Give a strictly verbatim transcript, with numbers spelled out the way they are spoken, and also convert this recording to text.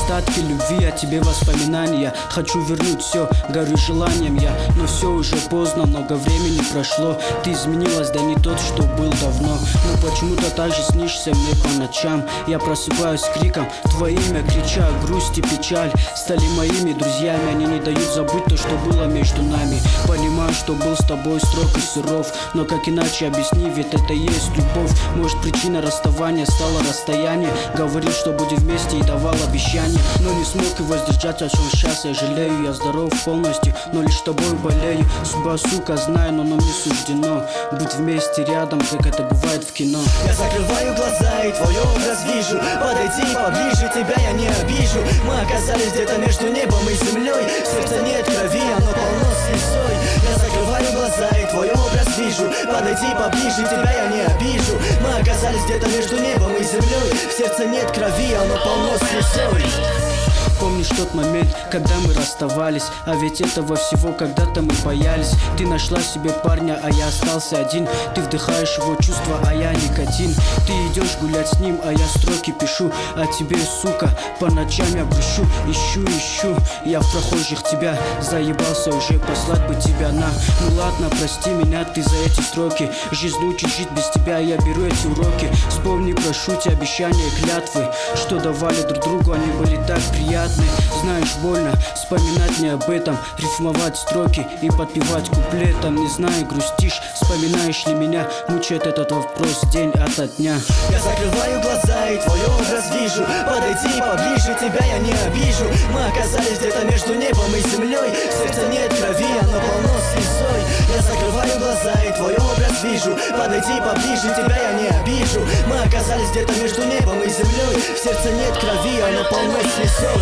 остатки любви, о тебе воспоминания. Хочу вернуть все, горю желанием я, но все уже поздно, много времени прошло. Ты изменилась, да не тот, что был давно. Но почему-то так же снишься мне по ночам. Я просыпаюсь с криком, твое имя крича. Грусть и печаль стали моими друзьями. Они не дают забыть то, что было между нами. Понимаю, что был с тобой строг и суров, но как иначе объясни, ведь это и есть любовь. Может, причина расставания стала расстояние. Говорил, что будем вместе и давал обещания, но не смог его сдержать, о чем сейчас я жалею. Я здоров полностью, но лишь тобой болею. Судьба, сука, знаю, но нам не суждено быть вместе рядом, как это бывает в кино. Я закрываю глаза и твой образ вижу. Подойди поближе, тебя я не обижу. Мы оказались где-то между небом и землей. В сердце нет крови, оно полно слезой. Я закрываю глаза и твой образ вижу. Подойди поближе, тебя я не обижу. Мы оказались где-то между небом и землей. В сердце нет крови, оно полно слезой. Помнишь тот момент, когда мы расставались? А ведь этого всего когда-то мы боялись. Ты нашла себе парня, а я остался один. Ты вдыхаешь его чувства, а я никотин. Ты идешь гулять с ним, а я строки пишу. А тебе, сука, по ночам я грущу. Ищу, ищу, я в прохожих тебя заебался уже послать бы тебя на. Ну ладно, прости меня ты за эти строки. Жизнь учит жить без тебя, я беру эти уроки. Вспомни, прошу тебя, обещания, клятвы, что давали друг другу, они были так приятны. Знаешь, больно вспоминать мне об этом, рифмовать строки и подпевать куплетом. Не знаю, грустишь, вспоминаешь ли меня? Мучает этот вопрос день ото дня. Я закрываю глаза и твой образ вижу. Подойди поближе, тебя я не обижу. Мы оказались где-то между небом и землей. В сердце нет крови, оно полно слезой. Я закрываю глаза и твой образ вижу. Подойди поближе, тебя я не обижу. Мы оказались где-то между небом и землей. В сердце нет крови, оно полно слезой.